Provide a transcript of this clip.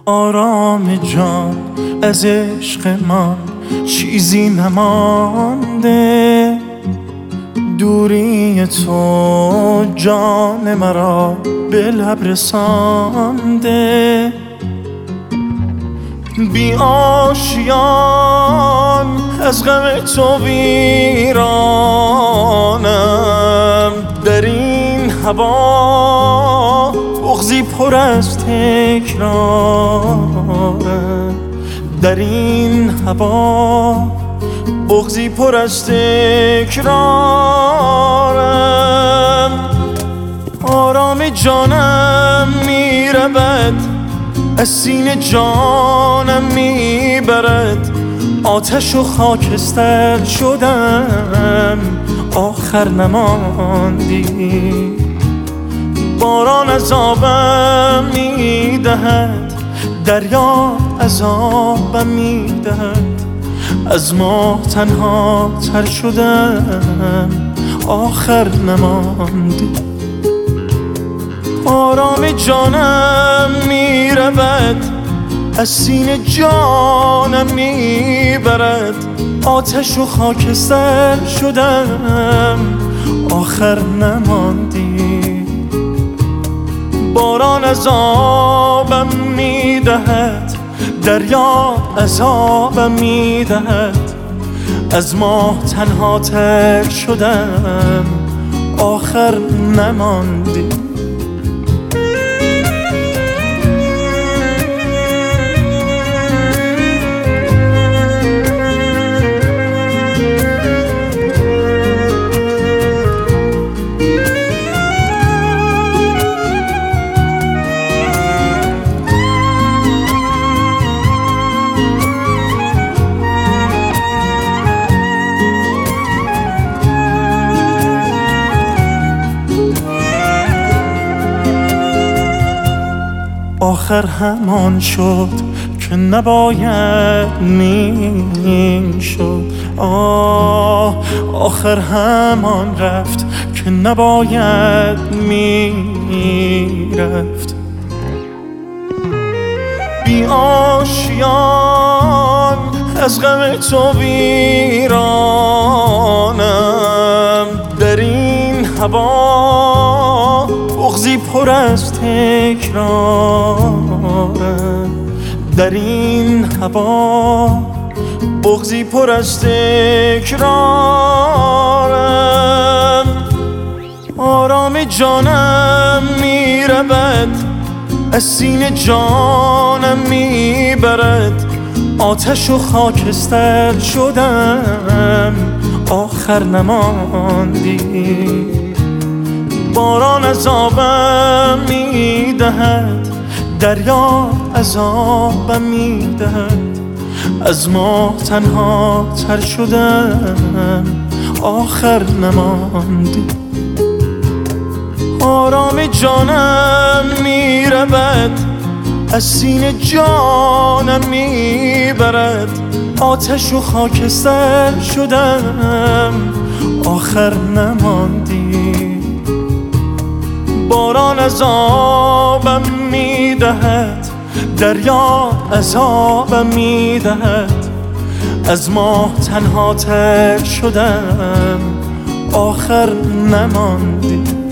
آرام جان از عشق من چیزی نمانده، دوری تو جان مرا به لب رسانده. بی آشیان از غم تو ویرانم، در این هوا بغضی پر از تکرارم، در این هوا بغضی پر از تکرارم. آرام جانم میرود از سینه جانم میبرد، آتش و خاکستر شدم آخر نماندی. باران عذابم میدهد، دریا عذابم میدهد، از ما تنها تر شدم آخر نماندی. آرام جانم میرود از سینه جانم میبرد، آتش و خاکستر شدم آخر نماندی. باران عذابم میدهد، دریا عذابم میدهد، از ما تنها تر شدم آخر نماندی. آخر همان شد که نباید میشد، آخر همان رفت که نباید میرفت. بی آشیان از غم تو ویرانم، در این هوا بغضی پر از تکرارم، در این هوا بغضی پر از تکرارم. آرام جانم میرود از سینه جانم میبرد، آتش و خاکستر شدم آخر نماندی. باران عذابم میدهد، دریا عذابم میدهد، از ما تنها تر شدم آخر نماندی. آرام جانم میرود از سینه جانم میبرد، آتش و خاکستر شدم آخر نماندی. باران عذابم میدهد، دریا عذابم میدهد، از ما تنها تر شدم آخر نماندی.